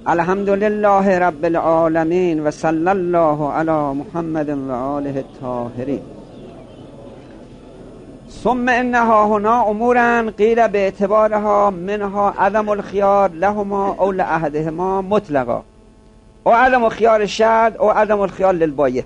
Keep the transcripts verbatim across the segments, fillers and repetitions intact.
الحمد لله رب العالمین و صلی الله علی محمد و آله الطاهرین. ثم انها هنا امورا قیل به اعتبارها منها عدم الخيار لهما او لاحدهما مطلقا او عدم الخيار شد او عدم الخيار للبایع.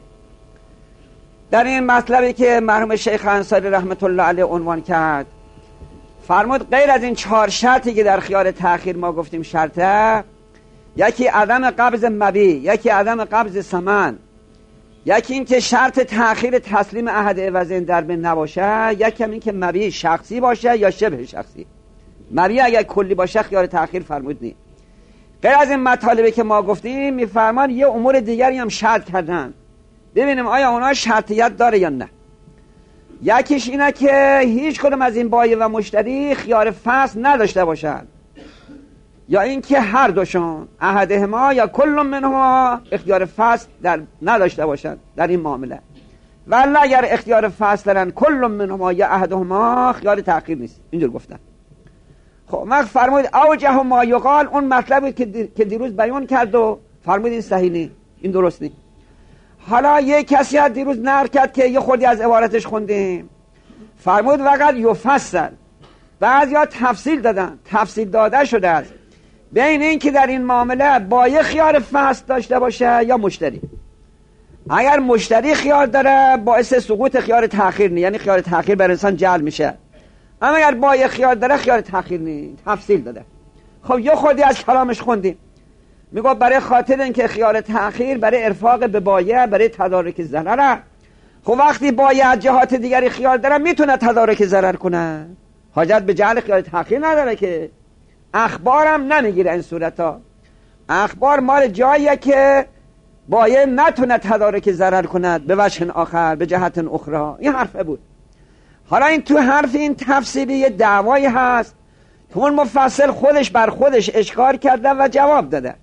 در این مطلبی که مرحوم شیخ انصاری رحمت الله علیه عنوان کرد، فرمود غیر از این چهار شرطی که در خیار تأخیر ما گفتیم شرطه، یکی عدم قبض مبی، یکی عدم قبض ثمن، یکی این که شرط تأخیر تسلیم احد عوضین در بین نباشه، یکی هم این که مبی شخصی باشه یا شبه شخصی. مبی اگر کلی باشه خیار تأخیر فرمود نی. غیر از این مطالبی که ما گفتیم میفرمان یه امور دیگری هم شرط کردن، ببینیم آیا اونا شرطیت داره یا نه. یکیش اینه که هیچ کدوم از این بایع و مشتری خیار فصل نداشته باشن، یا اینکه هر دوشون احدهما یا کل منهما اختیار فصل در نداشته باشن در این معامله. ولی اگر اختیار فصل دارن کل منهما یا احدهما خیار تأخیر نیست. اینجور گفتن. خب من فرمود اوجه ما یقال، اون مطلبی که دیر... که دیروز بیان کرد و فرمود این صحیح نیست، این درست نیست. حالا یک کسی از دیروز نقل کرد که یه خودی از عبارتش خوندیم، فرمود وقت یفصل، بعضیا تفصیل دادن، تفصیل داده شده است بین این که در این معامله بایع خیار فصل داشته باشه یا مشتری. اگر مشتری خیار داره باعث سقوط خیار تأخیر نیست، یعنی خیار تأخیر بر انسان جعل میشه. اما اگر بایع خیار داره خیار تأخیر نیست، تفصیل داده. خب یه خودی از کلامش خوندیم، میگه برای خاطر اینکه خیار تأخیر برای ارفاق به بایع، برای تدارک ضرر. خب وقتی بایع از جهات دیگری خیار داره میتونه تدارک ضرر کنه، حاجت به جعل خیار تأخیر نداره که. اخبارم نمیگیره این صورتا. اخبار مال جاییه که بایع نتونه تدارک ضرر کند به وجه آخر، به جهت اخرى. این حرفه بود. حالا این تو حرف این تفصیلی یه دعوایی هست که اون مفصل خودش بر خودش اشکال کرده و جواب داده.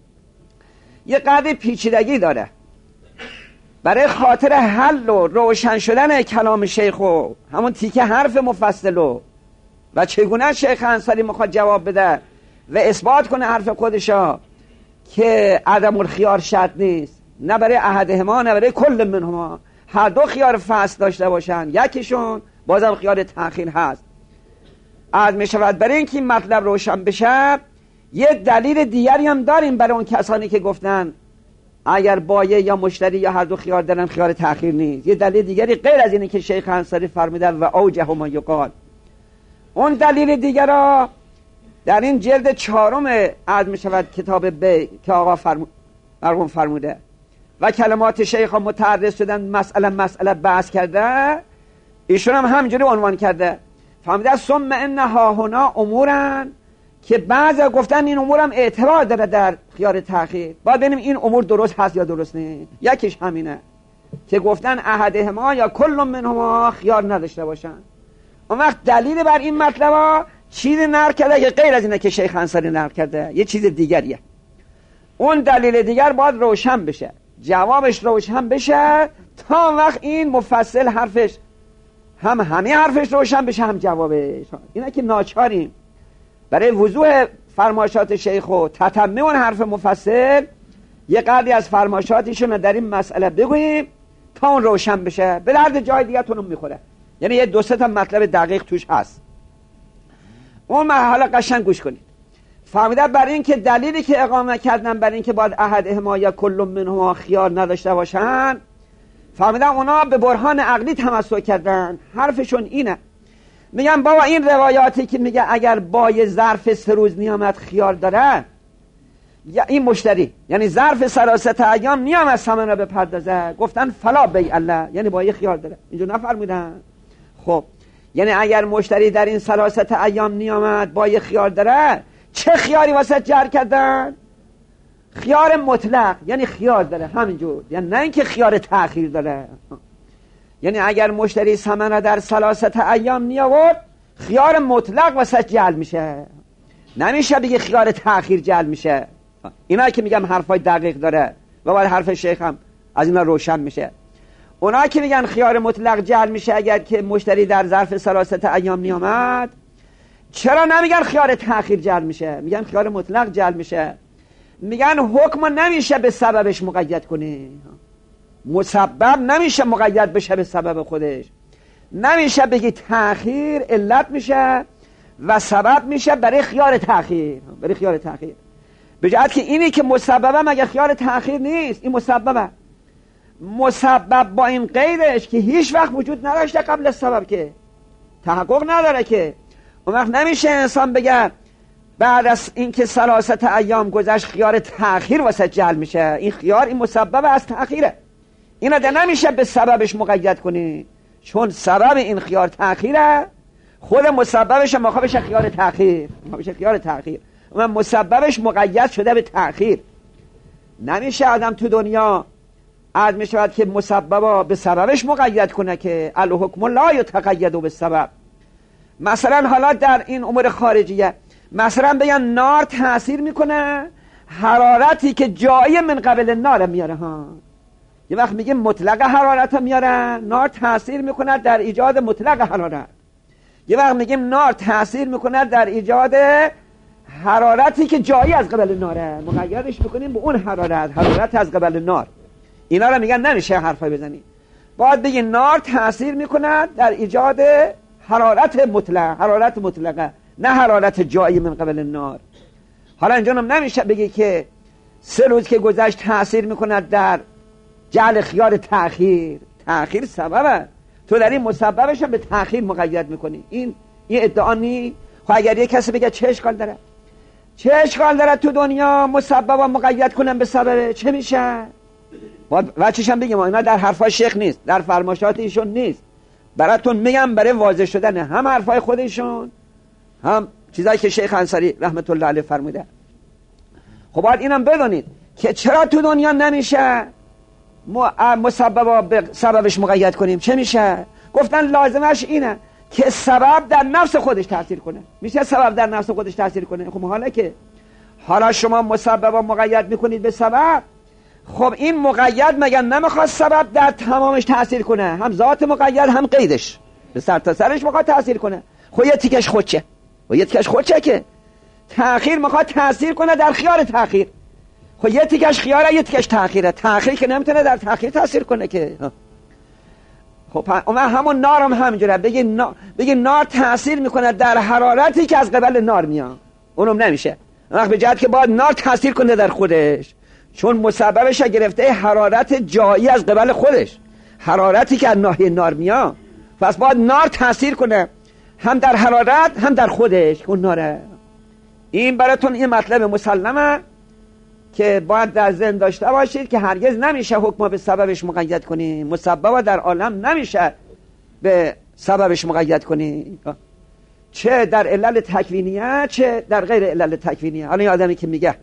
یه قدر پیچیدگی داره. برای خاطر حل و روشن شدن کلام شیخ و همون تیکه حرف مفصلو و چگونه شیخ انصاری میخواد جواب بده و اثبات کنه حرف خودشا که عدم الخیار شرط نیست، نه برای احدهما نه برای کل منهما، هر دو خیار فصل داشته باشن، یکیشون بازم خیار تأخیر هست. از میشود برای اینکه این مطلب روشن بشه یه دلیل دیگری هم داریم برای اون کسانی که گفتن اگر بایع یا مشتری یا هر دو خیار دارن خیار تأخیر نیست. یه دلیل دیگری غیر از اینه که شیخ انصاری فرموده و اوجه ما یقال. اون دلیل دیگر را در این جلد چهارم عد می شود کتاب بی که آقا فرمو... مرحوم فرموده و کلمات شیخ ها متعرض شدن مسئله مسئله بحث کرده، ایشون هم همینجوری عنوان کرده. فهمیده ثم انها هنا امورن که بعضی گفتن این امور هم اعتبار داره در خیار تأخیر. باید ببینیم این امور درست هست یا درست نیست. یکیش همینه که گفتن احدهما یا کل منهما خیار نداشته باشن. اون وقت دلیل بر این مطلب چیزی نقل کرده که غیر از اینه که شیخ انصاری نقل کرده، یه چیز دیگریه. اون دلیل دیگر باید روشن بشه، جوابش روشن بشه تا وقت این مفصل حرفش هم همه حرفش روشن بشه هم جوابش. اینه که ناچاریم برای وضوح فرمایشات شیخ و تتمه اون حرف مفصل یه قدری از فرمایشاتشون در این مسئله بگوییم تا اون روشن بشه. به درد جای دیگه تونم میخوره، یعنی یه دو سه تا مطلب دقیق توش هست. اون مرحله قشنگ گوش کنید. فهمیده برای این که دلیلی که اقامه کردن برای این که باید احدهما یا کل منهما خیار نداشته باشن، فهمیده اونا به برهان عقلی تمسک کردن. حرفشون اینه، میگن بابا این روایاتی که میگه اگر بایع ظرف سه روز نیامد خیار داره، یا این مشتری یعنی ظرف ثلاثه ایام نیامد ثمن را بپردازه، گفتن فلا بیع الله، یعنی بایع خیار داره. اینجا نفرمودن. خب یعنی اگر مشتری در این ثلاثه ایام نیامد بایع خیار داره، چه خیاری واسه جر کردن؟ خیار مطلق، یعنی خیار داره همینجور، یعنی نه اینکه خیار تأخیر داره. یعنی اگر مشتری ثمن در ثلاثه ایام نیاورد خیار مطلق واسه جعل میشه، نمیشه بگه خیار تأخیر جعل میشه. اینا که میگم حرفای دقیق داره و باید حرف شیخ هم از اینا روشن میشه. اونا که میگن خیار مطلق جعل میشه اگر که مشتری در ظرف ثلاثه ایام نیامد، چرا نمیگن خیار تأخیر جعل میشه؟ میگن خیار مطلق جعل میشه. میگن حکم نمیشه به سببش مقید کنه، مسبب نمیشه مقید بشه به سبب خودش. نمیشه بگی تأخیر علت میشه و سبب میشه برای خیار تأخیر، برای خیار تأخیر، به جهت که اینی که مسببه مگه خیار تأخیر نیست، این مسببه. مسبب با این قیدش که هیچ وقت وجود نداشته قبل از سبب، که تحقق نداره، که اون وقت نمیشه انسان بگه بعد از اینکه ثلاثت ایام گذشت خیار تأخیر واسه جل میشه. این خیار این مسبب از تأخیره، اینو ده نمیشه به سببش مقید کنی، چون سبب این خیار تأخیره، خود مسببش هم مخابش خیار تأخیر، مخابش خیار تأخیر، و مسببش مقید شده به تأخیر. نمیشه آدم تو دنیا عاد میشود که مسببا به سببش مقید کنه، که الحکم لا یتقید بالسبب. مثلا حالا در این امور خارجیه، مثلا بگن نار تأثیر میکنه، حرارتی که جایی من قبل نار میاره ها. یه وقت میگه مطلق حرارت میاره، نار تأثیر میکنه در ایجاد مطلق حرارت. یه وقت میگیم نار تأثیر میکنه در ایجاد حرارتی که جایی از قبل ناره، مقیدش میکنیم به اون حرارت، حرارت از قبل نار. اینا رو میگن نمیشه حرفای بزنی، باید بگی نار تأثیر میکنه در ایجاد حرارت مطلق، حرارت مطلقه، نه حرارت جایی من قبل نار. حالا اینجا هم نمیشه بگی که سه روز که گذشت تأثیر میکنه در جعل خیار تأخیر، تأخیر سببه، تو در این مسببش به تأخیر مقید میکنی. این این ادعا نی. خب اگر یک کسی بگه چه اشکال داره، چه اشکال داره تو دنیا مسببا مقید کنن به سبب، چه میشه؟ بچه‌ش هم بگیم اینا در حرفای شیخ نیست، در فرمایشات ایشون نیست، براتون میگم برای واضح شدن هم حرفای خودشون هم چیزایی که شیخ انصاری رحمت الله علیه فرموده. خب باید اینم بدونید که چرا تو دنیا نمیشه مسببا به سببش مقید کنیم. چه میشه؟ گفتن لازمش اینه که سبب در نفس خودش تاثیر کنه. میشه سبب در نفس خودش تاثیر کنه؟ خب حالا که حالا شما مسببا مقید میکنید به سبب، خب این مقید مگر نمیخواد سبب در تمامش تاثیر کنه؟ هم ذات مقید هم قیدش به سر تا سرش میخواد تاثیر کنه. خب یه تیکش خودشه و یه تیکش خودشه که تأخیر میخواد تاثیر کنه در خیار تأخیر. خب یه تیکش خیاره یه تیکش تأخیره، تأخیر که نمیتونه در تأخیر تاثیر کنه که. خب اون همون نار هم همینجوره، بگی نار بگی نار تاثیر میکنه در حرارتی که از قبل نار میاد، اونم نمیشه. وقت به جهت که باید نار تاثیر کنه در خودش، چون مسببش گرفته حرارت جایی از قبل خودش، حرارتی که از ناحیه نار میاد، پس باید نار تاثیر کنه هم در حرارت هم در خودش اون ناره. این براتون این مطلب مسلمه که باید در ذهن داشته باشید که هرگز نمیشه حکم به سببش مقید کنی، مسبب در عالم نمیشه به سببش مقید کنی، چه در علل تکوینیه چه در غیر علل تکوینیه. حالا این آدمی که میگه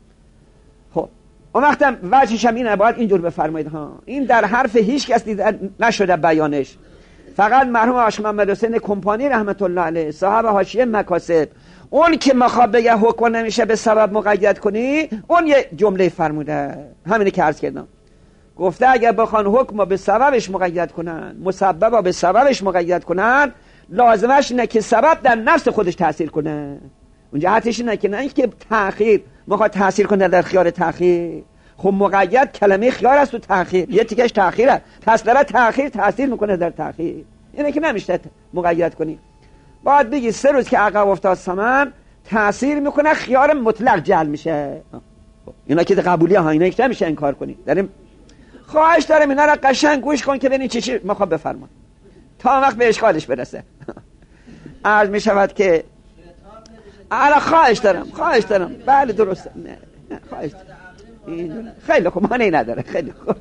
خب اون وقتم وجهش هم اینه، باید اینجور بفرمایید ها. این در حرف هیچ کس دیده نشده بیانش، فقط مرحوم آقا محمد حسین کمپانی رحمت الله علیه صاحب حاشیه مکاسب، اون که مخواد بگه حکم نمیشه به سبب مقید کنی، اون یه جمله فرموده، همینه که عرض کردم. گفته اگر بخوان حکم به سببش مقید کنن، مسبب به سببش مقید کنن، لازمش اینه که سبب در نفس خودش تاثیر کنه. اون جهتش اینه که نه اینکه تأخیر مخواد تاثیر کنه در خیار تأخیر. خب مقید کلمه خیار است و تأخیر یه تیکش تأخیره، پس در تأخیر تاثیر میکنه در تأخیر، اینه که نمیشه مقید کنی. باید بگی سه روز که عقب افتاد سمن تأثیر میکنه، خیار مطلق جعل میشه. اینا که قبولی ها، اینا که نمیشه انکار کنی. داریم خواهش دارم اینا را قشنگ گوش کن که ببین چی چی میخواد بفرما تا وقت به اشکالش برسه. عرض میشود که الان خواهش دارم خواهش دارم بله درسته، نه نه خواهش دارم. خیلی خوب، مانعی نداره، خیلی خوب.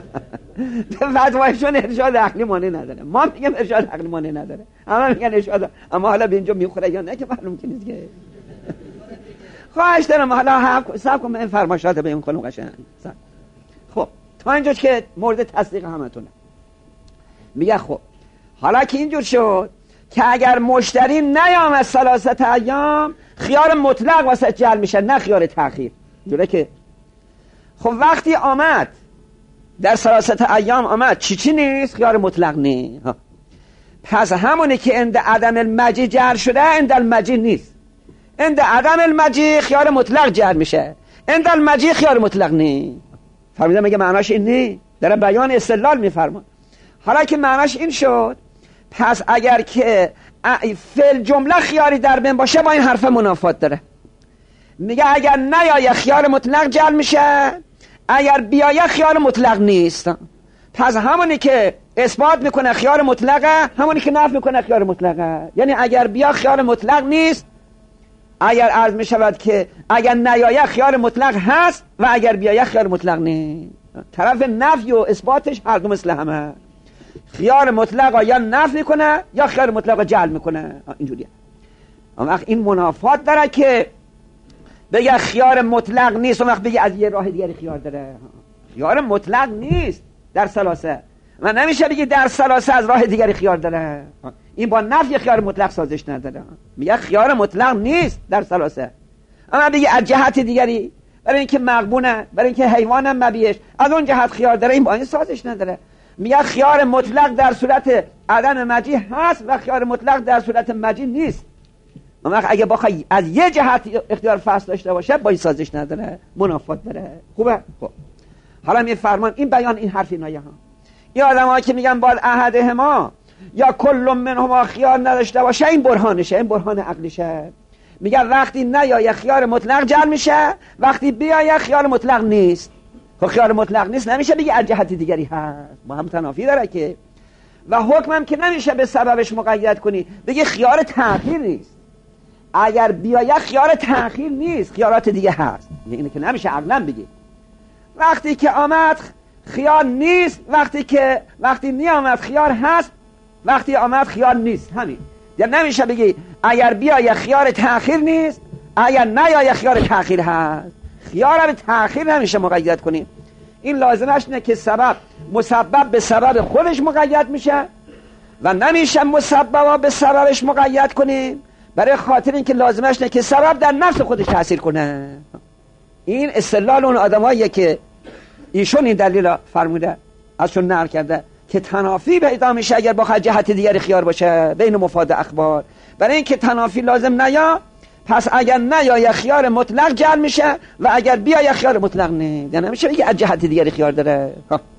فتوایشون ارشاد عقلی مانعی نداره، ما میگم ارشاد عقلی مانعی نداره، اما میگن ارشاد، اما حالا به اینجا میخوره یا نه که معلوم که نیست که. خواهش دارم حالا صبر کن، این فرمایشات به این خانم قشنگ. خب تا اینجا که مورد تصدیق همتونه. میگه خب حالا که اینجور شد که اگر مشتری نیامد ثلاثت ایام، خیار مطلق واسه جعل میشه، نه خیار تأخیر. جوره که خب وقتی آمد در ثلاثت ایام آمد چی چی نیست، خیار مطلق نیست. پس همونه که عند عدم المجی جعل شده عند المجی نیست. عند عدم المجی خیار مطلق جعل میشه، عند المجیء خیار مطلق نی. فرمودم مگه معناش این نی؟ داره بیان استدلال میفرما. حالا که معناش این شد، پس اگر که فعل جمله خیاری در بین باشه با این حرف منافات داره. میگه اگر نیایه خیار مطلق جعل میشه، اگر بیایه خیار مطلق نیست. پس همونی که اثبات میکنه خیار مطلقه، همونی که نفی میکنه خیار مطلقه. یعنی اگر بیا خیار مطلق نیست، اگر عرض میشود که اگر نیایه خیار مطلق هست و اگر بیایه خیار مطلق نیست. طرف نفی و اثباتش هر دو مثل همه. خیار مطلق یا نفی کنه یا خیار مطلق جعل میکنه. اینجوریه. اما وقت این منافات داره که بگه خیار مطلق نیست و وقت بگه از یه راه دیگری خیار داره. خیار مطلق نیست در ثلاثه و نمیشه بگی در ثلاثه از راه دیگری خیار داره. این با نفی خیار مطلق سازش نداره. میگه خیار مطلق نیست در ثلاثه، اما بگی از جهت دیگری، برای اینکه مغبونه، برای اینکه حیوانم مبیش، از اون جهت خیار داره، این با این سازش نداره. میگه خیار مطلق در صورت عدم مجیء هست و خیار مطلق در صورت مجیء نیست. اما اگه بخوای از یه جهت اختیار فصل داشته باشه با این سازش نداره، منافات داره. خوبه؟ خب حالا میفرمان این بیان این حرفی نایه ها. این آدم ها که میگن باید احدهما یا کل منهما خیار نداشته باشه، این برهانشه، این برهان عقلیشه. میگن وقتی نیایه خیار مطلق جعل میشه، وقتی بیایه خیار مطلق نیست. خب خیار مطلق نیست نمیشه بگی از جهت دیگری هست، با هم تنافی داره که. و حکمم که نمیشه به سببش مقید کنی، بگی خیار تأخیر نیست. اگر بیایه خیار تأخیر نیست، خیارات دیگه هست. اینه که نمیشه عقلا بگی. وقتی که آمد خیار نیست، وقتی که وقتی می آمد خیار هست، وقتی آمد خیار نیست. همین. یعنی نمیشه بگی اگر بیایه خیار تأخیر نیست، اگر نیایه خیار تأخیر هست. خیار به تأخیر نمیشه مقید کنی. این لازمش اینه که سبب مسبب به سبب خودش مقید میشه و نمیشه مسبب به سببش مقید کنیم، برای خاطر اینکه لازمش اینه که سبب در نفس خودش تأثیر کنه. این استدلال اون آدماییه که ایشون این دلیل فرموده، ازشون نقل کرده که تنافی پیدا میشه اگر با جهت دیگری خیار باشه بین مفاد اخبار. برای اینکه تنافی لازم نیا، پس اگر نیا خیار مطلق جعل میشه و اگر بیا خیار مطلق نه، یعنی نمیشه بگه از جهت دیگری خیار داره.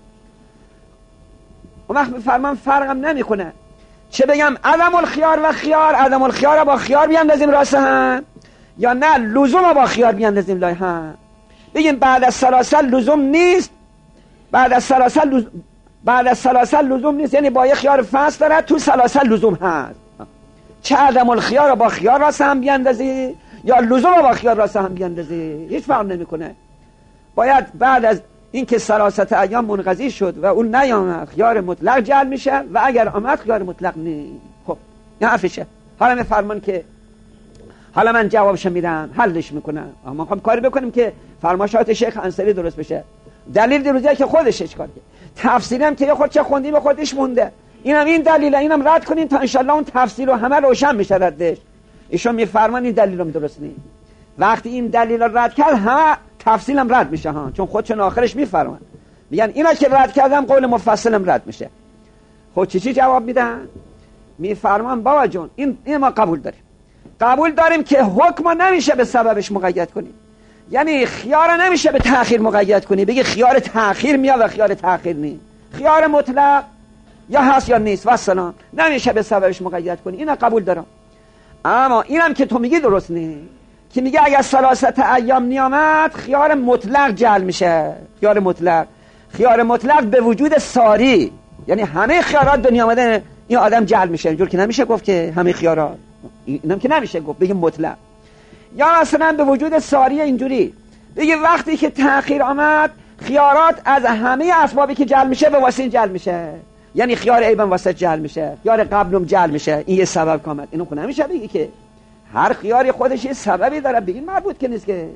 اون وقت فرمان فرقم نمیکنه چه بگم عدم الخیار و خیار، عدم الخیار با خیار بیاندازیم راست هم، یا نه لزوم با خیار بیاندازیم لای هم. بگیم بعد از سلاسل لزوم نیست، بعد از سلاسل لزوم بعد از سلاسل لزوم نیست، یعنی با یه خیار فصل داره، تو سلاسل لزوم هست. چه عدم الخیار با خیار راست هم بیاندازی یا لزوم با خیار راست هم بیاندازی، هیچ فرق نمیکنه. باید بعد از اینکه سلاست ایام منقضی شد و اون نیامد خیار مطلق جعل میشه و اگر آمد خیار مطلق نیست. خب این حرفشه. حالا میفرمان که حالا من جوابش میدم، حلش میکنم. ما میخوام کاری بکنیم که فرمایشات شیخ انصاری درست بشه. دلیل دیروزیه که خودش اچ کار کرد، تفسیرم که یه خود چه خوندی به خودش مونده، اینم این دلیله، اینم رد کنیم تا انشالله اون تفسیر رو همه روشن میشه ردش. ایشون میفرمان این دلیلم درست نیست. وقتی این دلیل رو رد کرد ها تفصیلم رد میشه ها، چون خودشون آخرش میفرمان میگن اینا که رد کردم قول مفصلم رد میشه. خب چی چی جواب میدن؟ میفرمان بابا جون این این ما قبول داریم، قبول داریم که حکم نمیشه به سببش مقید کنیم. یعنی خیار نمیشه به تأخیر مقید کنی، بگی خیار تأخیر میاد و خیار تأخیر نیست. خیار مطلق یا هست یا نیست و سلام، نمیشه به سببش مقید کنی. اینا قبول دارم. اما اینم که تو میگی درست نیست، که میگه اگر سلاست ایام نیامد خیار مطلق جعل میشه. خیار مطلق خیار مطلق به وجود ساری، یعنی همه خیارات دنیا آمدن این آدم جعل میشه. اینجور که نمیشه گفت که همه خیارات، اینم که نمیشه گفت، بگیم مطلق. یا مثلا به وجود ساری اینجوری بگه وقتی که تأخیر آمد خیارات از همه اسبابی که جعل میشه به واسه این جعل میشه، یعنی خیار ایبن واسه جعل میشه، خیار قبلم جعل میشه. این یه سبب کامل. اینو که نمیشه بگی که هر خیاری خودش یه سببی داره، بگی مربوط که نیست که.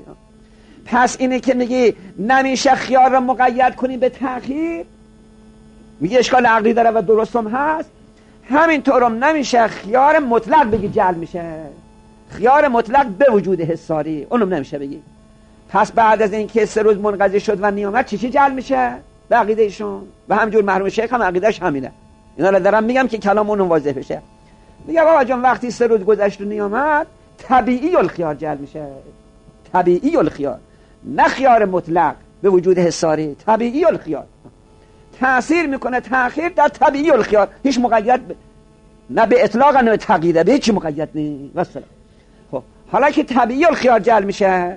پس اینه که میگی نمیشه خیار رو مقید کنی به تأخیر، میگه اشکال عقلی داره و درستم هست. همینطورم نمیشه خیار مطلق بگی جعل میشه، خیار مطلق به وجود حساری اونم نمیشه بگی. پس بعد از اینکه سه روز منقضی شد و نیامد چی چی جعل میشه؟ به عقیده ایشون و همجور مرحوم شیخ هم عقیدهش همینه. اینا رو دارم میگم که کلام اونم واضح بشه. میگه بابا جان وقتی سه روز گذشت و نیامد طبیعی الخیار جعل میشه. طبیعی الخیار نه خیار مطلق به وجود حصاری. طبیعی الخیار تأثیر میکنه تأخیر در طبیعی الخیار، هیچ مقید ب... نه به اطلاق نه به تقییده، به هیچ مقید نیست. مثلا خب حالا که طبیعی الخیار جل میشه،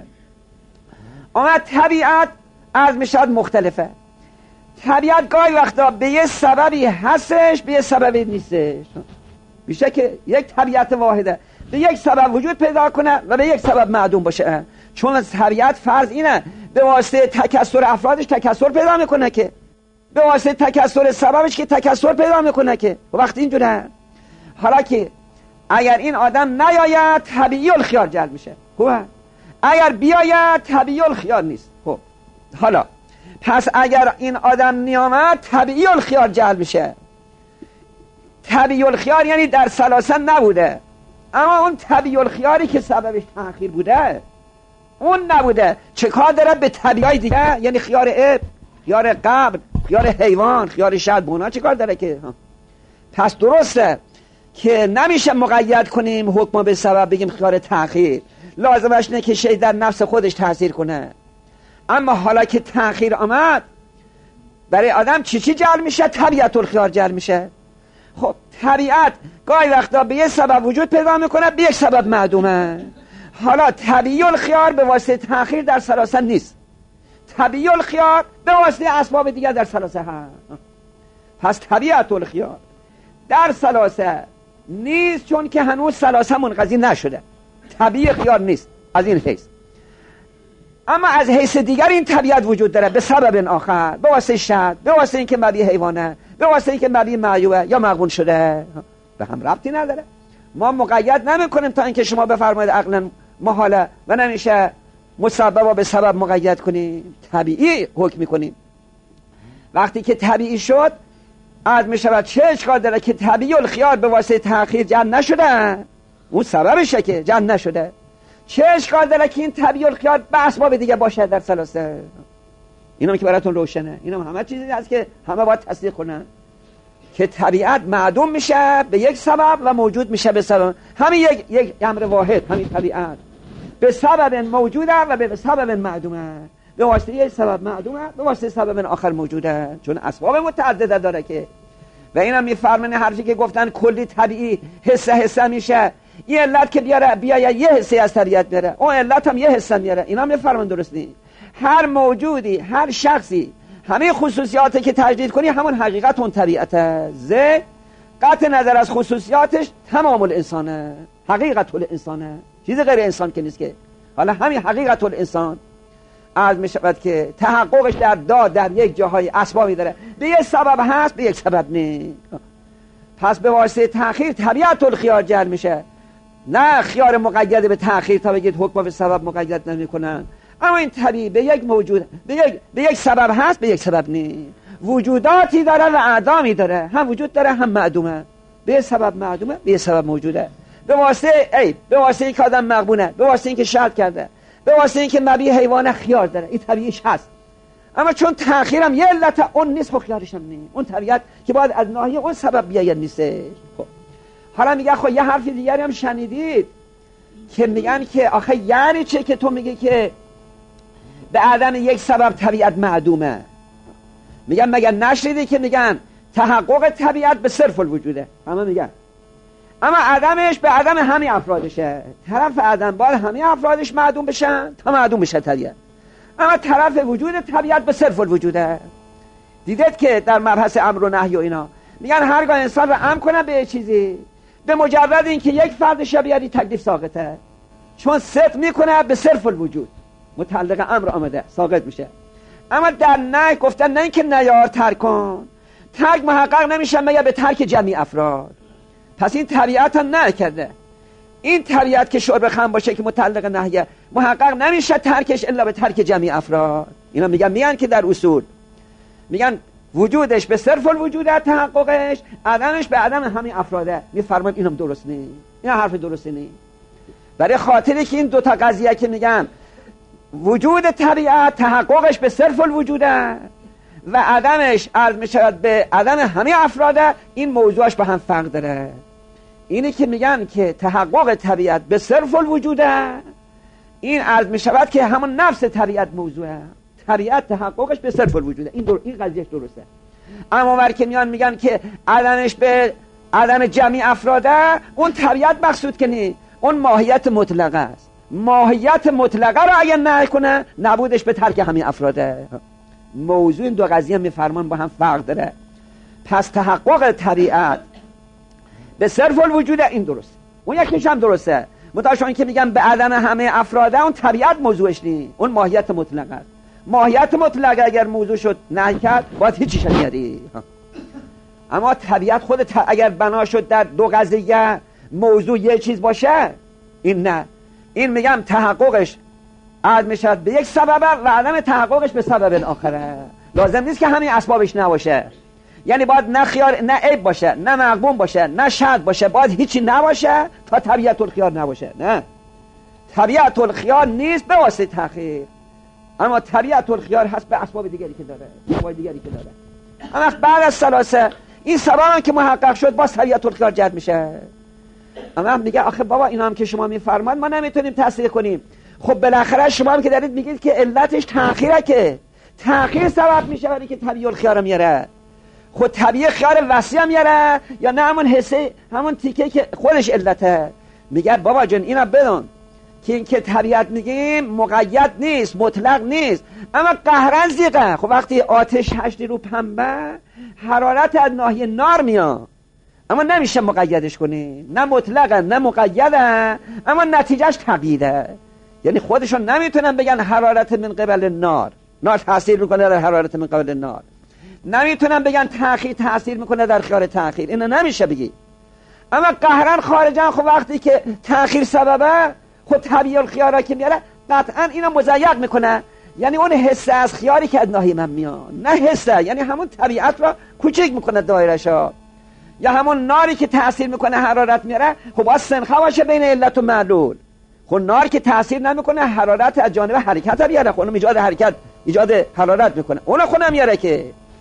آمد طبیعت از میشد مختلفه. طبیعت گاهی وقتا به یه سببی هستش، به یه سببی نیستش. میشه که یک طبیعت واحده به یک سبب وجود پیدا کنه و به یک سبب معدوم باشه. چون طبیعت فرض اینه به واسطه تکثر افرادش تکثر پیدا میکنه، که به واسطه تکثر سببش که تکثر پیدا میکنه، که وقتی اینجوره. حالا که اگر این آدم نیاید طبیعی الخیار جلب میشه، خوبه. اگر بیاید طبیعی الخیار نیست. خب حالا پس اگر این آدم نیامد طبیعی الخیار جلب میشه. طبیعی الخیار یعنی در سلاسل نبوده، اما اون طبیعی الخیاری که سببش تأخیر بوده اون نبوده. چه کار داره به طبیعی دیگه؟ یعنی خیار اب، خیار قبر، خیار حیوان، خیار شد بونا چه کار داره که؟ پس درسته که نمیشه مقید کنیم حکم به سبب بگیم خیار تأخیر، لازمش نه که شی در نفس خودش تأثیر کنه. اما حالا که تأخیر آمد برای آدم چی چی جل میشه؟ طبیعت الخیار جل میشه. خب طبیعت گاهی وقتا به یک سبب وجود پیدا میکنه، به یک سبب معدومه. حالا طبیعی الخیار به واسطه تأخیر در سلاسل نیست، طبیعی الخیار به واسطه اسباب دیگر در سلاسل هست. پس طبیعت الخیار در سلاسل نیست، چون که هنوز سلاسل منقضی نشده، طبیعی خیار نیست از این حیث. اما از حیث دیگر این طبیعت وجود داره به سبب آخر، به واسطه شد، به واسطه اینکه مبی حیوانه، به واسطه اینکه مبی معیوبه یا مغبون شده. به هم ربطی نداره. ما مقید نمی کنیم تا اینکه شما بفرمایید عقلا محاله و نمیشه مسبب به سبب مقید کنیم، طبیعی حکم میکنیم. وقتی که طبیعی شد از می شود چه اشکال داره که طبیعی الخیار به واسطه تأخیر جمع نشده، اون سببشه که جمع نشده. چه اشکال داره که این طبیعی الخیار به اسباب دیگه باشه در سلاسل؟ اینم که براتون روشنه، اینم همه چیزی هست که همه باید تصدیق کنن که طبیعت معدوم میشه به یک سبب و موجود میشه به سبب. همین یک یک امر واحد، همین طبیعت به سبب موجوده و به سبب معدومه. به واسطه یک سبب معدومه، به واسطه سبب آخر موجوده، چون اسباب متعدده داره که. و اینم میفرمونه حرفی که گفتن کلی طبیعی حصه حصه میشه، این علت که بیاره بیاید یه حصه از طبیعت بیاره، اون علت هم یه حصه میاره. اینا میفرمون درست نیست. هر موجودی، هر شخصی، همه خصوصیاتی که تجدید کنی همون حقیقت اون طبیعته. ز قطع نظر از خصوصیاتش تمام الانسانه، حقیقت الانسانه، چیز غیر انسان که نیست که. حالا همین حقیقت الانسان از می شود که تحققش در داد در یک جاهای اسبابی داره، به یک سبب هست به یک سبب نیست. پس به واسطه تأخیر طبیعت الخیار جل میشه، نه خیار مقید به تأخیر تا بگید حکم به سبب مقید نمی کنن. اما این طبیعی به یک موجود به یک, به یک سبب هست به یک سبب نیست. وجوداتی داره و اعدامی داره، هم وجود داره هم معدومه. به یک سبب معدومه، به یک سبب موجوده. به واسطه ای به واسطه اینکه آدم مغبونه، به واسطه اینکه شرط کرده، به واسطه اینکه مبی حیوان خیار داره، این طبیعیش هست. اما چون تأخیرم یه علت اون نیست، خب خیارش هم نیست. اون طبیعت که باید از ناحیه اون سبب بیاید نیست. خب حالا میگه خب یه حرف دیگری هم شنیدید که میگن که آخه یعنی چه که تو میگی که به عدم یک سبب طبیعت معدومه؟ میگن مگه نشنیدی که میگن تحقق طبیعت به صرف الوجوده؟ همه میگن اما عدمش به عدم همه افرادشه. طرف عدم باید همه افرادش معدوم بشن تا معدوم بشه طبیعت، اما طرف وجود طبیعت به صرف الوجوده. دیدید که در مبحث امر و نهی و اینا میگن هرگاه انسان رو امر کنه به چیزی، به مجرد اینکه یک فردش بیاری تکلیف ساقطه، چون صدق میکنه به صرف الوجود، متعلق امر آمده ساقط میشه. اما در نه گفتن نه اینکه نیار ترک کن، ترک محقق نمیشه مگر به ترک جمعی افراد. پس این طبیعت هم نه کرده. این طبیعت که شرب خمر باشه که متعلق نهیه، محقق نمیشه ترکش الا به ترک جمعی افراد. اینا میگن میگن که در اصول میگن وجودش به صرف الوجوده، تحققش عدمش به عدم همین افراده. میفرمان اینم درست نیست، این حرف درست نیست. برای خاطری که این دوتا قضیه که میگن وجود طبیعت تحققش به صرف الوجوده و عدمش عرض میشود به عدم همه افراده، این موضوعش به هم فرق داره. اینی که میگن که تحقق طبیعت به صرف الوجوده، این عرض می شود که همون نفس طبیعت موضوعه، طبیعت تحققش به صرف الوجوده. این در... این قضیهش درسته. اما ور که میان میگن که عدمش به عدم جمعی افراده، اون طبیعت مقصود که نی، اون ماهیت مطلقه است. ماهیت مطلقه رو اگر نکنه نبودش به ترک همین افراده. موضوع این دو قضیه میفرمان با هم فرق داره. پس تحقق طبیعت به صرف الوجوده، این درسته. اون یکیش هم درسته. متأسفانه که میگن به عدم همه افراده، اون طبیعت موضوعش نی، اون ماهیت مطلقه است. ماهیت مطلقه اگر موضوع شد نهی کرد باید هیچیش نیاری. اما طبیعت خود ت... اگر بنا شد در دو قضیه موضوع یه چیز باشه، این نه. این میگم تحققش عرض میشد به یک سبب و عدم تحققش به سبب آخره. لازم نیست که همین اسبابش نباشه. یعنی باید نه خیار نه عیب باشه، نه مغبون باشه، نه شرط باشه، باید هیچی نباشه تا طبیعت الخیار نباشه. نه، طبیعت الخیار نیست به واسطه تأخیر، اما طبیعت الخیار هست به اسباب دیگری که داره، اسباب دیگری که داره. اما بعد از ثلاثه این سبب که محقق شد باز طبیعت الخیار جد میشه. اما میگه آخه بابا اینا هم که شما میفرماد ما نمیتونیم تصدیق کنیم. خب بالاخره شما هم که دارید میگید که علتش تأخیره، که تأخیر سبب میشه برای که طبیعت الخیار میاره. خود طبیعت خیار وسیع میاره یا نه همون حسه، همون تیکه که خودش علته؟ میگه بابا جان اینا بدون که این که طبیعت میگیم مقید نیست، مطلق نیست، اما قهرن زیقه. خب وقتی آتش هشتی رو پنبه حرارت از ناحیه نار میاد، اما نمیشه مقیدش کنی، نه مطلقه نه مقیده، اما نتیجهش تقییده. یعنی خودشون نمیتونن بگن حرارت من قبل نار، نار تاثیر میکنه در حرارت من قبل نار. نمیتونن بگن تأخیر تأثیر میکنه در خیار تأخیر، اینو نمیشه بگی. اما قهرن خارجن، خب وقتی که تأخیر سببه، خود طبیعت الخیارا که میاره قطعا اینو مضیق میکنه. یعنی اون حسه از خیاری که از ناحیه من میاد، نه حسه، یعنی همون طبیعت را کوچک میکنه دایرشا. یا همون ناری که تأثیر میکنه حرارت میاره، خب باید سنخه باشه بین علت و معلول. خب نار که تأثیر نمیکنه حرارت از جانب حرکت میاره، خب اون ایجاد حرکت ایجاد حرارت میکنه، اون خودم میاره که.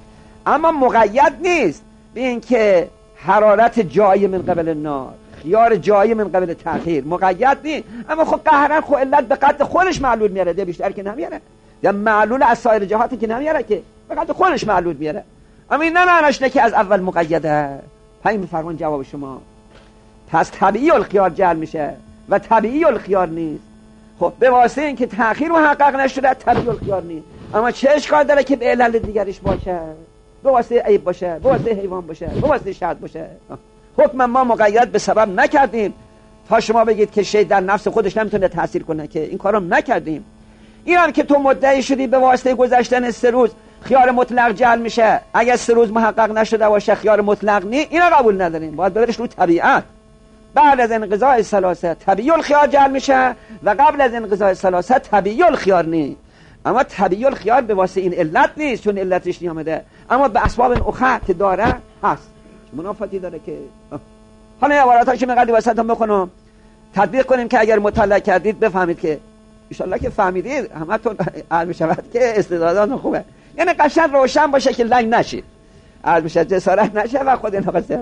اما مقید نیست به این که حرارت جایی من قبل نار، خیار جایی من قبل تأخیر، مقید نیست. اما خب قهرن خب علت به قد خودش معلول میاره، ده بیشتر که نمیاره. یا معلول از سایر جهاتی که نمیاره، که به قد خودش معلول میاره. اما این نه معناش نه که از اول مقیده. همین میفرمان جواب شما. پس طبیعی الخیار جعل میشه و طبیعی الخیار نیست. خب به واسطه اینکه تأخیر محقق نشده طبیعی الخیار نیست. اما چه اشکال داره که به علل دیگرش باشه؟ به واسطه عیب باشه، به واسطه حیوان باشه، به واسطه شرط باشه. حکم ما مقید به سبب نکردیم تا شما بگید که شی در نفس خودش نمیتونه تأثیر کنه، که این کارو نکردیم. این هم که تو مدعی شدی به واسطه گذشتن سه روز خیار مطلق جعل میشه، اگر سه روز محقق نشده باشه خیار مطلق نی، اینا قبول نداریم. باید ببرش رو طبیعت. بعد از انقضاء ثلاثه طبیعی الخیار جعل میشه و قبل از انقضاء ثلاثه طبیعی الخیار نی. اما طبیعی الخیار به واسطه این علت نیست، چون علتش نیامده، اما به اسباب اخرى که داره هست. منافاتی داره که حالا عباراتاش مقدی واسطم بخونم تطبیق کنیم که اگر مطالعه کردید بفهمید که ان شاءالله که فهمیدید همتون علم شود که استعداداتون خوبه. یعنی قشنگ روشن باشه که لنگ نشید، علم بشه جسارت نشه و خود ناقصه.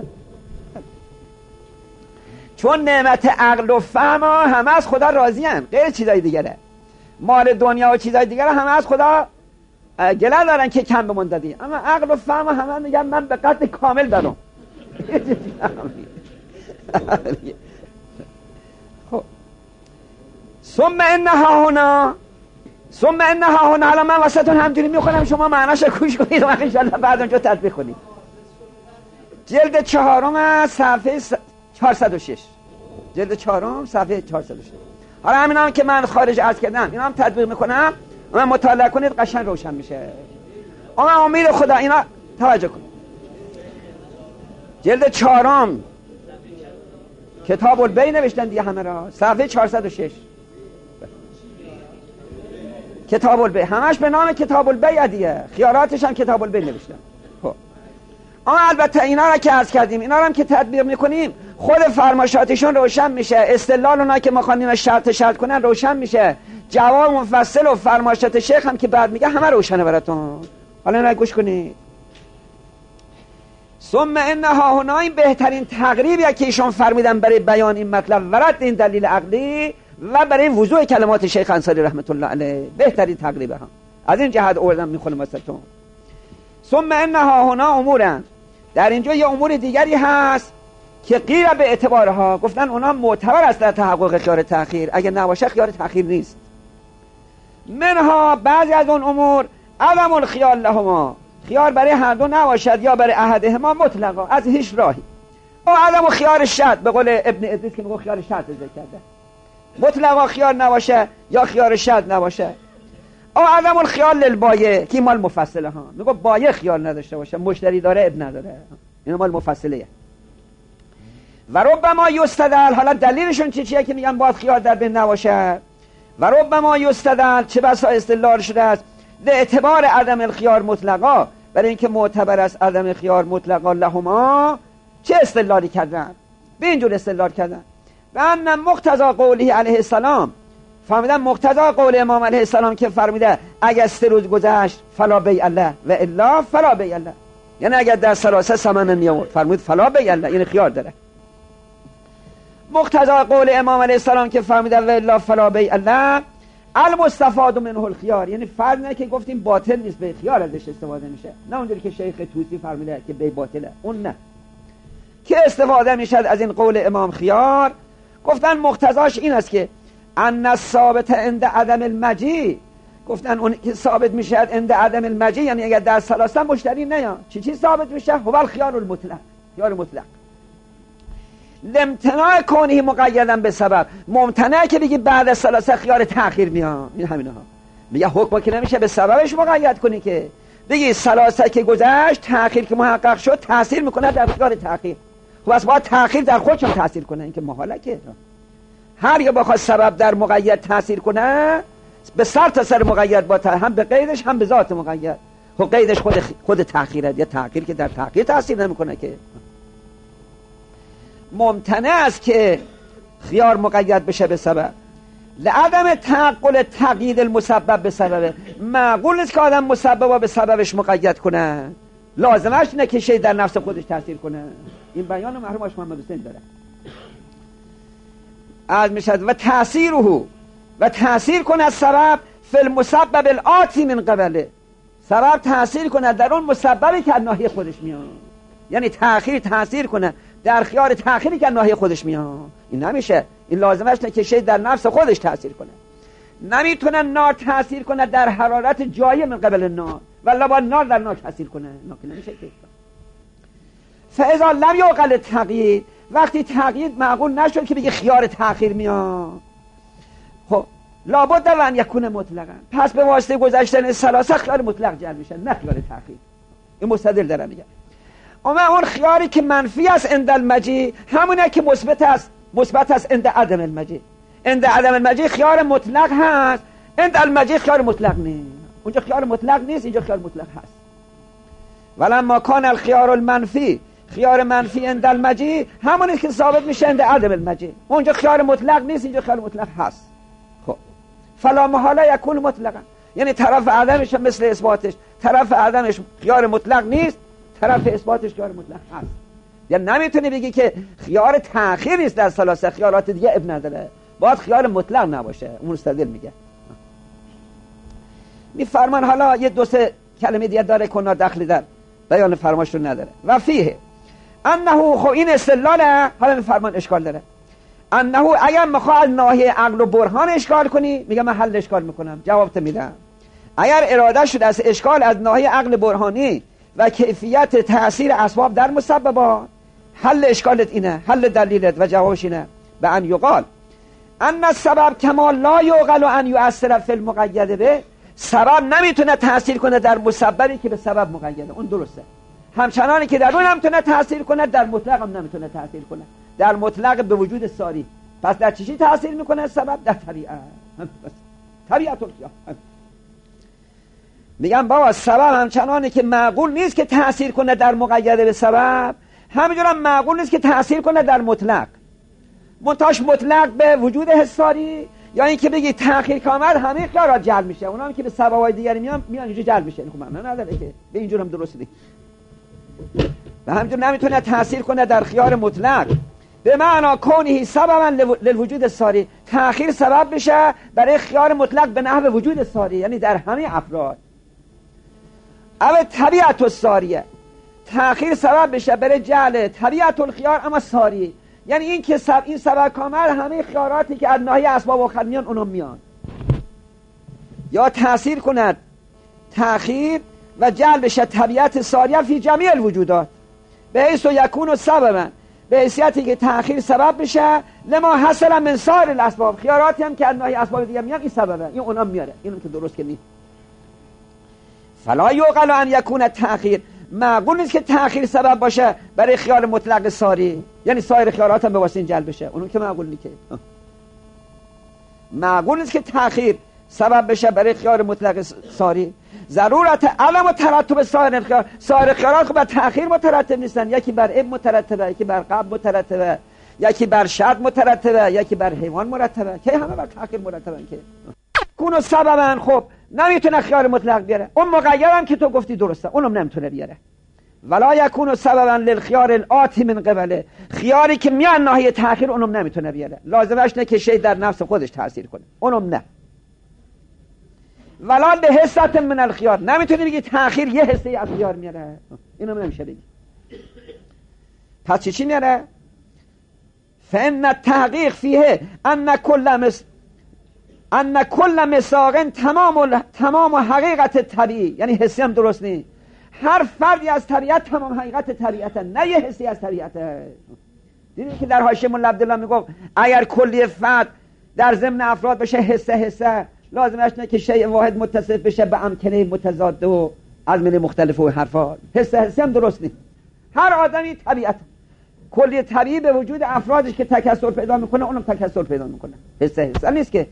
چون نعمت عقل و فهم همه از خدا راضی ان، غیر چیزای دیگره. مال دنیا و چیزای دیگره همه از خدا گله دارن که کم بمون دادی، اما عقل و فهم همه میگن من به قدر کامل دارم. خب ثم انها هنا ثم انها هنا. حالا من واسهتون همجوری میخونم، شما معناش گوش کنید و ان شاءالله بعد اونجا تطبیق کنید. جلد چهارم صفحه چهارصد و شش، جلد چهارم صفحه چهارصد و شش. حالا همین هم که من خارج عرض کردم اینا هم تطبیق میکنم، اما مطالعه کنید قشنگ روشن میشه. اما امید خدا اینا توجه کنید. جلد چهارم کتاب البی نوشتن دیگه همه را، صفحه چهارصد و شش. کتاب البی همش به نام کتاب البی دیگه، خیاراتش هم کتاب البی نوشتن. خب اما البته اینا را که عرض کردیم، اینا را هم که تطبیق میکنیم خود فرمایشاتشون روشن میشه، استدلال اونا که ما خواهیم شرط شرط کنن روشن میشه، جواب مفصل و فرمایشات شیخ هم که بعد میگه همه روشنه براتون. حالا نه گوش کنید. ثم انها هنا، این بهترین تقریبیه که ایشون فرمودن برای بیان این مطلب ورد این دلیل عقلی و برای وضوح کلمات شیخ انصاری رحمت الله علیه بهترین تقریبه ها از این جهت آوردم میخونم واسهتون. ثم انها هنا امورن، در اینجا یه امور دیگری هست که غیر به اعتبارها، گفتن اونا معتبر است در تحقق خیار تأخیر، اگه نباشه خیار تأخیر نیست. منها بعضی از اون امور عدم الخیال لهما، خیار برای هر دو نباشد یا برای احدهما مطلقا از هیچ راهی، او عدم خیار شد به قول ابن ادریس که میگه خیار شد ذکر کرده، مطلقا خیار نباشه یا خیار شد نباشه. او عدم الخیال للبایع که مال مفصله ها، میگه بایع خیال نداشته باشه، مشتری داره اب نداره، این مال مفصله. و ربما یستدل، حالا دلیلشون چی چیه که میگن باید خیال در بین نباشه؟ و ربما یستدل، چه بسا استدلال شده است به اعتبار عدم الخیار مطلقا، برای اینکه معتبر است عدم خیار مطلقا لهما. چه استدلالی کردن؟ به اینجور استدلال کردن و ان مقتضا قوله علیه السلام، فهمیدن مقتضا قول امام علیه السلام که فرمیده اگر سه روز گذشت فلا بیع الله و الا فلا بیع الله، یعنی اگر در سلاسه ثمن میآورد فرمود فلا بیع الله، یعنی خیار داره. مقتضا قول امام علیه السلام که فرمیده و الا فلا بیع الله، المستفاد منه الخیار، یعنی فرض نه که گفتیم باطل نیست، به خیار ازش استفاده میشه، نه اونجوری که شیخ توسی فرمیده که به باطله، اون نه، که استفاده میشد از این قول امام خیار. گفتن مقتضاش این است که ان الثابت عند عدم المجیء، گفتن اون که ثابت میشه عند عدم المجیء یعنی اگر در ثلاثه مشتری نیاد چی چی ثابت میشه؟ هو الخیار المطلق، خیار مطلق. لامتناع کونه مقیدا به سبب، ممتنع که بگی بعد از ثلاثه خیار تأخیر میاد، این همینه ها. میگه حکم که نمیشه به سببش مقید کنی، که بگی ثلاثه که گذشت تأخیر که محقق شد تأثیر میکنه در خیار تأخیر، خب از باید تأخیر در خودش هم تأثیر کنه، این که محاله که هر یا بخواد سبب در مقید تأثیر کنه به سر تا سر مقید با هم به قیدش هم به ذات مقید، خب قیدش خود خود تأخیره، یا تأخیر که در تأخیر تأثیر نمیکنه، که ممتنع است که خیار مقید بشه به سبب. لعدم تعقل تقیید المسبب به سبب، معقول نیست که آدم مسبب به سببش مقید کنه، لازمش اینه که شی در نفس خودش تأثیر کنه. این بیان مرحوم آقای محمد حسین داره از میشد و تأثیره و تأثیر کنه سبب فی المسبب الآتی من قبله، سبب تأثیر کنه در اون مسببی که از ناحیه خودش میاد، یعنی تأخیر تأثیر کنه در خیار تأخیری که از ناحیه خودش میاد، این نمیشه، این لازمش نه که شی در نفس خودش تأثیر کنه. نمیتونه نار تأثیر کنه در حرارت جایی من قبل نار، ولی باید نار در نار تأثیر کنه، نه نمیشه که. فاذا لم یعقل تقیید، وقتی تقیید معقول نشد که بگه خیار تأخیر میاد، خب لابد و ان یکون مطلقا، پس به واسطه گذشتن ثلاثه خیار مطلق جلب میشه، نه خیار تأخیر. این مستدل داره میگه اما اون خیاری که منفی است عند المجیء همونه که مثبت است، مثبت است عند عدم المجیء. عند عدم المجیء خیار مطلق هست، عند المجیء خیار مطلق نیست، اونجا خیار مطلق نیست، اینجا خیار مطلق هست. ولما کان الخیار المنفی، خیار منفی عند المجیء همونه که ثابت میشه عند عدم المجیء، اونجا خیار مطلق نیست، اینجا خیار مطلق هست. خب فلا محاله یکون مطلقا، یعنی طرف عدمش مثل اثباتش، طرف عدمش خیار مطلق نیست، طرف اثباتش خیار مطلق هست. یعنی نمیتونی بگی که خیار تأخیر نیست در ثلاثه، خیارات دیگه اب نداره، باید خیار مطلق نباشه. اون مستدل میگه میفرمان. حالا یه دو سه کلمه دیگه داره که دخلی در بیان فرماش رو نداره. و فیه انه، خب این استدلاله، حالا میفرمان اشکال داره. انه اگر میخواد ناحیه عقل و برهان اشکال کنی، میگه من حل اشکال میکنم، جوابت میدم. اگر اراده شد از اشکال از ناحیه عقل برهانی و کیفیت تأثیر اسباب در مسببات، حل اشکالت اینه، حل دلیلت و جوابش اینه به ان یقال ان السبب کما لا یعقل ان یؤثر فی المقید به، سبب نمیتونه تأثیر کنه در مسببی که به سبب مقیده، اون درسته. همچنانی که در اون نمیتونه تأثیر کنه در مطلق هم نمیتونه تأثیر کنه، در مطلق به وجود ساری. پس در چیزی تأثیر میکنه سبب؟ در طبیعت، طبیعت الخیار. میگم بابا سبب همچنانی که معقول نیست که تأثیر کنه در مقیده به سبب، همینجور هم معقول نیست که تأثیر کنه در مطلق. منتاش مطلق به وجود حساری، یا اینکه بگی تأخیر که آمد همه خیارات جلب میشه، اونا هم که به سبب‌های دیگری میان میان اینجا جلب میشه. خب معنی نداره که به اینجور هم درست نیست. و همینجور نمیتونه تأثیر کنه در خیار مطلق، به معنا کونه سببا للوجود ساری، تأخیر سبب بشه برای خیار مطلق به نحو وجود ساری، یعنی در همه افراد. او طبیعت الساریه، تأخیر سبب بشه برای جعل طبیعت الخیار اما ساری، یعنی این که سب... این سبب کامل همه خیاراتی که از ناحیه اسباب آخر میان اونم میان. یا تأثیر کند تأخیر و جعل بشه طبیعت ساریه فی جمیع الوجودات به حیث یکون و سببا، به حیثیتی که تأخیر سبب بشه لما حصل من سایر الاسباب، خیاراتی هم که از ناحیه اسباب دیگه میان این سببه، این اونم میاره، اینم که درست که نیست. فلا یعقل ان یکون تأخیر، معقول نیست که تأخیر سبب باشه برای خیار مطلق ساری، یعنی سایر خیارات هم به واسطه این جلب بشه، اونم که معقول نیست. معقول نیست که تأخیر سبب بشه برای خیار مطلق ساری. ضرورت علم و ترتب سایر خیار، سایر خیارات خب بر تأخیر مترتب نیستن، یکی بر اب مترتبه، یکی بر قبل مترتبه، یکی بر شرط مترتبه، یکی بر حیوان مرتبه، که همه بر تأخیر مرتبن. که کونو سببن، خب نمیتونه خیار مطلق بیاره. اون مقیدم که تو گفتی درسته، اونم نمیتونه بیاره. ولا یکونو سببا للخيار الآتی من قبله، خیاری که میان ناحیه تأخیر اونم نمیتونه بیاره، لازمش نه که شی در نفس خودش تاثیر کنه، اونم نه. ولا به حصت من الخيار، نمیتونی بگی تأخیر یه حصه از خیار میاره، اینم نمیشه بگی. پس چی چی میاره؟ فإن التحقیق فیه ان کل مس ان کل مساق تمام تمام حقیقت طبیعی، یعنی حسی هم درست نیست، هر فردی از طبیعت تمام حقیقت طبیعته، نه یه حسی از طبیعته. دیدید که در حاشیه مولا عبدالله میگفت اگر کلی فرد در ضمن افراد بشه حسه حسه، لازمش نه که شیء واحد متصف بشه به امکنه متضاد و ازمنه مختلف و حرفا، حسه حسه هم درست نیست. هر آدمی طبیعت کلی طبیعی به وجود افرادش که تکثر پیدا میکنه اونم تکثر پیدا میکنه، حسه حسه نیست. که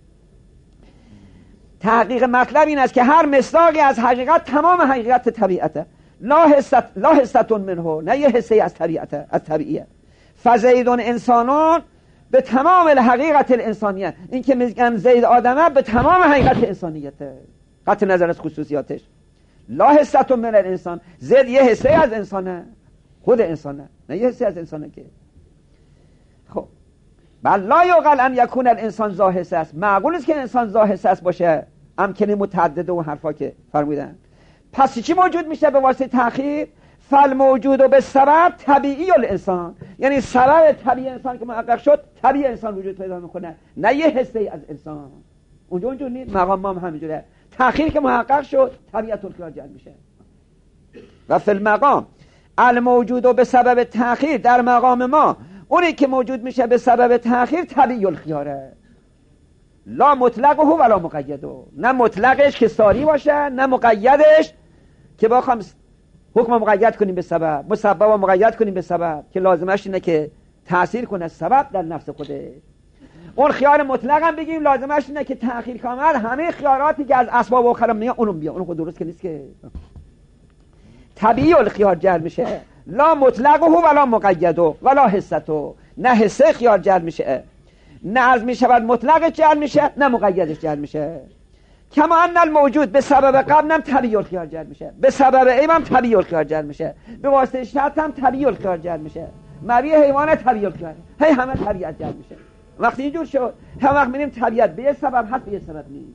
تحقیق مطلب این است که هر مصداقی از حقیقت تمام حقیقت طبیعته، لا حست لا حستون منه، نه یه حصه از طبیعته، از طبیعیه. فزیدون انسانون به تمام الحقیقت الانسانیه، این که میگن زید آدمه به تمام حقیقت انسانیته قطع نظر از خصوصیاتش. لا حستون من الانسان، زید یه حصه از انسانه، خود انسانه، نه یه حصه از انسانه. که خب بل لا یعقل ان یکون الانسان ذا حصه است، معقول است که انسان ذا حصه است باشه، امکنه متعدده و حرفا که فرمودن. پس چی موجود میشه به واسطه تأخیر؟ فل موجود و به سبب طبیعی الانسان، یعنی سبب طبیعی انسان که محقق شد طبیعی انسان وجود پیدا میکنه، نه یه حصه از انسان. اونجا اونجا نیست، مقام ما هم همینجوره، تأخیر که محقق شد طبیعت الخیار جلب میشه. و فی المقام الموجود و به سبب تأخیر، در مقام ما اونی که موجود میشه به سبب تأخیر طبیعی الخیاره، لا مطلقه ولا مقیده، نه مطلقش که ساری باشه، نه مقیدش که بخوام حکم مقید کنیم به سبب، مسبب و مقید کنیم به سبب، که لازمش اینه که تأثیر کنه سبب در نفس خوده. اون خیار مطلق هم بگیم لازمش اینه که تأخیر کامل همه خیاراتی که از اسباب آخر میان اونم بیا، اون خود درست که نیست. که طبیعی الخیار جلب میشه، لا مطلقه ولا مقیده ولا حسته، نه حسه خیار جلب میشه، نه از میشود مطلقش جلب میشه، نه مقیدش جلب میشه. کما ان الموجود به سبب قبل هم طبیعی الخیار جلب میشه، به سبب عیب هم طبیعی الخیار جلب میشه، به واسطه شرط هم طبیعی الخیار جلب میشه، مبی حیوان طبیعی الخیار، هی همه طبیعت جلب میشه. وقتی اینجور شد هم وقت میریم طبیعت به یه سبب هست به یه سبب نیست.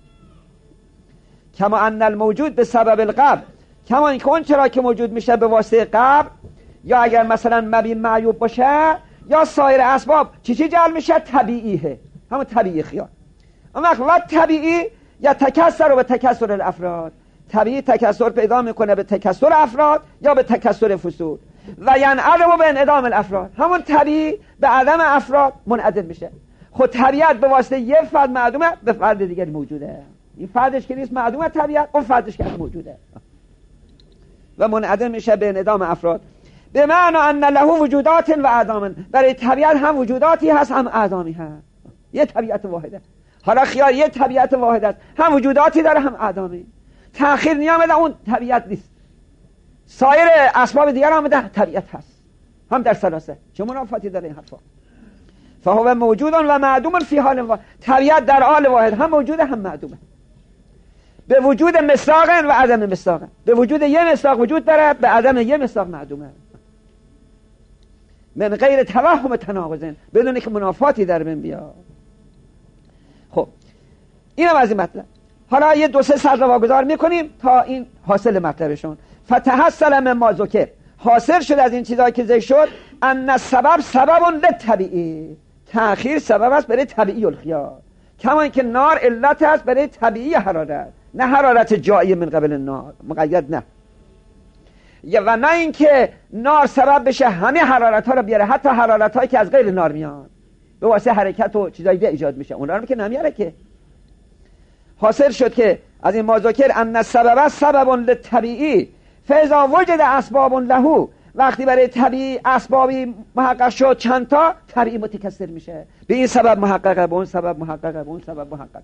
کما ان الموجود به سبب القبل، کما این که اون چرا که موجود میشه به واسطه قبل، یا اگر مثلا مبی معیوب باشه یا سایر اسباب چی چی جلب میشه؟ طبیعیه، همون طبیعی خیار. اما وقت طبیعی یا تکثر و به تکثر الافراد، طبیعی تکثر پیدا میکنه به تکثر افراد یا به تکثر فصول، و ینعدم به انعدام الافراد، همون طبیعی به عدم افراد منعدم میشه. خود طبیعت به واسطه یه فرد معدومه، به فرد دیگری موجوده، این فردش که نیست معدومه طبیعت، اون فردش که موجوده و منعدم میشه به انعدام افراد. به معنی ان له وجودات و اعدام، برای طبیعت هم وجوداتی هست هم اعدامی هست، یه طبیعت واحده. حالا خیال یه طبیعت واحد است، هم وجوداتی داره هم اعدامی. تأخیر نیامده اون طبیعت نیست، سایر اسباب دیگر هم در طبیعت هست، هم در ثلاثه. چه منافاتی داره این حرفا؟ فهو موجود و معدوم فی حال واحد، طبیعت در حال واحد هم موجوده هم معدومه، به وجود مصداق و عدم مصداق، به وجود یه مصداق وجود داره، به عدم یه مصداق معدومه. من غیر توهم تناقض، بدون که منافاتی در بین بیاد. خب اینم از این مطلب. حالا یه دو سه سطر واگذار میکنیم تا این حاصل مطلبشون. فتحصل من ما ذکر، حاصل شد از این چیزایی که ذکر شد، ان السبب سبب للطبیعی، تأخیر سبب است برای طبیعی الخیار، کما اینکه نار علت است برای طبیعی حرارت، نه حرارت جایی من قبل نار مقید، نه و نه اینکه نار سبب بشه همه حرارت ها رو بیاره، حتی حرارت هایی که از غیر نار میان به واسه حرکت و چیزایی دیگه ایجاد میشه، اونا رو که نمیاره. که حاصل شد که از این مذاکر ان السبب سبب للطبیعی فاذا وجد اسباب له، وقتی برای طبیعی اسبابی محقق شد چند تا، طبیعی متکثر میشه، به این سبب محققه، به اون سبب محققه، به اون سبب محققه.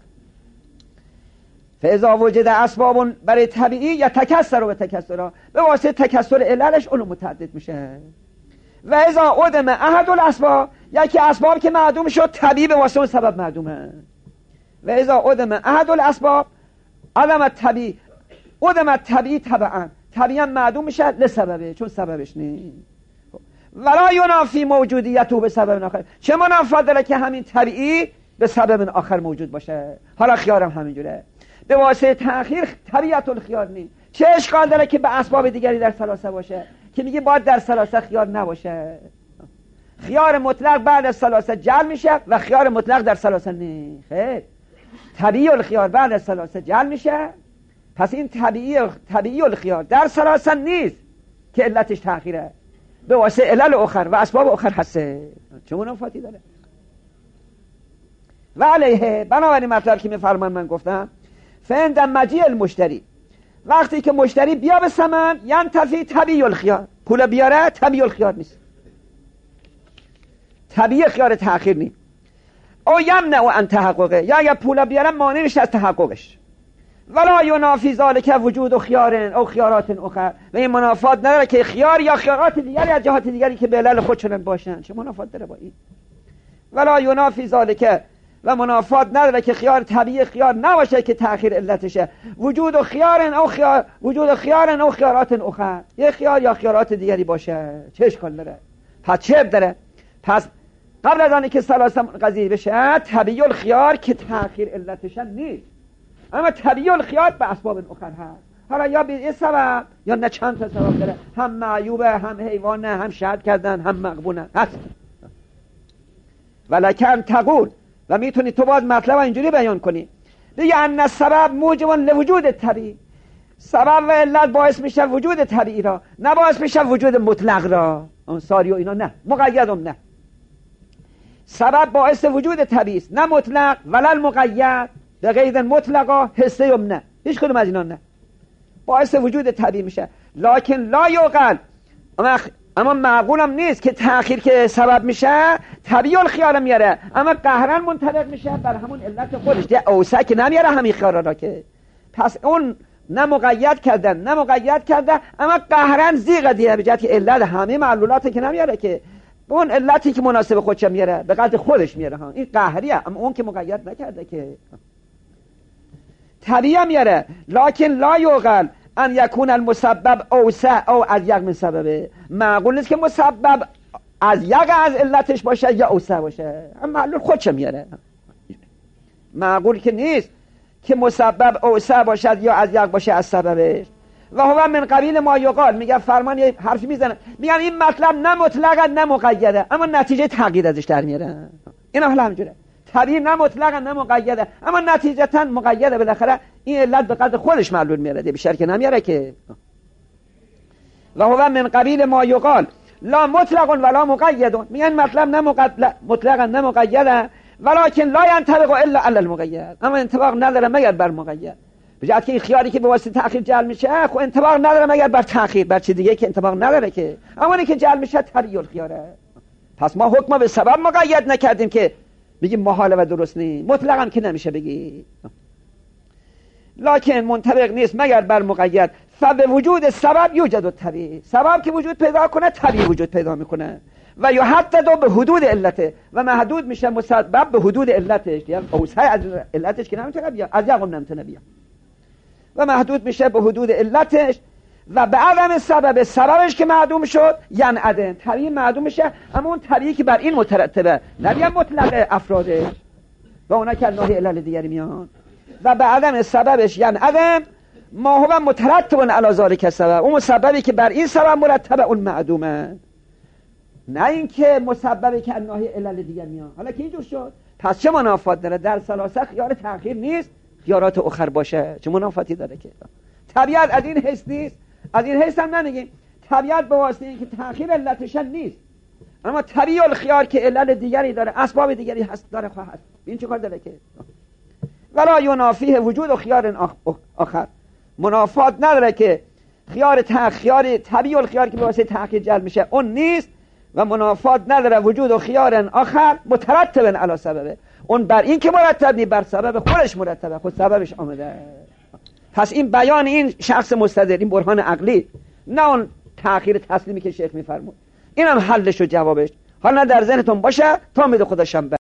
فاذا وجد اسباب برای طبیعی یا تکثر و تکثر، به واسطه تکثر عللش اون متعدد میشه. و اذا عدم احد الاسباب، یکی اسباب که معدوم شد، طبیعی به واسطه اون سبب معدومه. و اذا عدم احد الاسباب عدم الطبیعی، عدم الطبیعی طبعا، طبیعا معدوم میشه لسببه، چون سببش نیست. ولا ینافی موجودیته به سبب آخر، چه منافات داره که همین طبیعی به سبب آخر موجود باشه. حالا خیارم همینجوره، به واسطه تأخیر طبیعت الخیار نیست. چه اشکال داره که به اسباب دیگری در ثلاثه باشه، که میگه باید در ثلاثه خیار نباشه. خیار مطلق بعد از ثلاثه جل میشه و خیار مطلق در ثلاثه نیست. خیر، طبیعی الخیار بعد از ثلاثه جل میشه، پس این طبیعی طبیعی الخیار در ثلاثه نیست که علتش تأخیره، به واسطه علل اخر و اسباب اخر هسته. چه منافاتی داره؟ و علیه، بنابراین مطلب که میفرمان من گفتم، فعند مجیع المشتری، وقتی که مشتری بیا به ثمن، ینتفی طبیعی الخیار، پول بیاره طبیعی الخیار نیست، طبیعی خیار تأخیر نیست. او یمنع عن تحققه، یا اگر پول بیاره مانع میشه از تحققش. ولا ینافی ذلک وجود خیار او خیارات اخر، و این منافات نداره که خیار یا خیارات دیگری از جهات دیگری که به علل خودشون باشن. چه منافات داره با این؟ ولا ینافی ذلک، و منافات نداره که خیار طبیعی خیار نباشه که تأخیر علتشه. وجود خیار او خیار، وجود خیار او خیارات اخر، یه خیار یا خیارات دیگری باشه، چه اشکال داره؟ پس چه داره؟ پس قبل از آنی که ثلاثه قضیه بشه، طبیعی الخیار که تأخیر علتش نیست، اما طبیعی الخیار به اسباب اخر هست. حالا یا به این سبب یا نه چند تا سبب داره، هم معیوبه، هم حیوانه، هم شهد کردن، هم مقبونه هست. ولکن تقول، و میتونی تو باز مطلب اینجوری بیان کنی، دیگه ان سبب موجب لوجود طبیعی، سبب و علت باعث میشه وجود طبیعی را، نه باعث میشه وجود مطلق را. انصاری و اینا نه، مقیدم نه. سبب باعث وجود طبیعی است، نه مطلق، ولل مقید به قید مطلقا، حسه ام نه، هیچ کدوم از اینا نه، باعث وجود طبیعی میشه. لکن لا یوقل، اما اما معقولم نیست که تأخیر که سبب میشه طبیعی الخیار میاره، اما قهرن منطبق میشه بر همون علت خودش، دیگه اوسع که نمیاره همین خیارا را که. پس اون نه مقید کردن نه مقید کرده، اما قهرن زیغ دیگه به جهت علت همه معلولات که نمیاره، که اون علتی که مناسب خودش میاره به قدر خودش میاره ها، این قهریه، اما اون که مقید نکرده که طبیعی میاره. لکن لا یوقل ان یکون المسبب اوسع او از یک من سببه، معقول نیست که مسبب از یک از علتش باشه یا اوسع باشه، اما معلول خودش میاره. معقول که نیست که مسبب اوسع باشد یا از یک باشه از سببش. و هو من قبیل ما یقال، میگه فرمان یه حرفی میزنه، میگن این مطلب نه مطلقا نه مقیده، اما نتیجه تقیید ازش در میاره. اینا حالا همینجوره، طبیعی نه مطلقا نه مقیده، اما نتیجتا مقیده، بالاخره این علت به قدر خودش معلول میاره، به شرط که نمیاره که. و هو من قبیل ما یقال لا مطلق ولا مقید، میگن مطلب نه مطلقا نه مقیده، ولکن لا ينطبق الا على المقید، اما انطباق نداره مگر بر مقید. به جهت که این خیاری که به واسطه تأخیر جعل میشه، خب انطباق نداره مگر بر تأخیر، بر چی دیگه که انطباق نداره که، اما اینی که جعل میشه طبیعی الخیاره. پس ما حکم به سبب مقید نکردیم که بگیم محاله و درست نیست، مطلقا که نمیشه بگی، لکن منطبق نیست مگر بر مقید. فبه وجود سبب یوجد الطبیعی، سبب که وجود پیدا کنه طبیعی وجود پیدا میکنه. و یحدد به حدود علته، و محدود میشه مسبب به حدود علتش، یعنی اوسع از علتش که نمیتونه بیا، از یقم نمیتونه بیا، و محدود میشه به حدود علتش. و به عدم سبب سببش که معدوم شد یعنی عدم طبیعی معدوم میشه، اما اون طبیعی که بر این مترتبه نبیم مطلق افراده و اونا که ناحیه علل دیگری میان و به عدم سببش یعنی عدم ما هو مترتب علی ذلک سبب، اون مسببی که بر این سبب مرتبه اون معدومه، نه اینکه مسببی که ناحیه علل دیگر میان. حالا که اینجور شد پس چه منافات داره؟ در ثلاثه خیار تأخیر نیست، خیارات اخر باشه، چه منافاتی داره؟ که طبیعت از این حیث نیست، از این حیث هم نمیگیم طبیعت به واسطه اینکه تأخیر علتش نیست، اما طبیعی الخیار که علل دیگری داره، اسباب دیگری هست داره خواهد، این چه کار داره؟ که ولا ینافیه وجود خیار آخر، منافات نداره که خیار تأخیر طبیعی الخیار که به واسطه تأخیر جلب میشه اون نیست، و منافات نداره وجود خیار آخر مترتب علی سببه، اون بر این که مرتب نی بر سبب خودش مرتبه، خود سببش آمده. پس این بیان این شخص مستدل، این برهان عقلی، نه اون تأخیر تسلیمی که شیخ میفرمود، اینم حلش و جوابش. حالا در ذهنتون باشه تا امید خودشم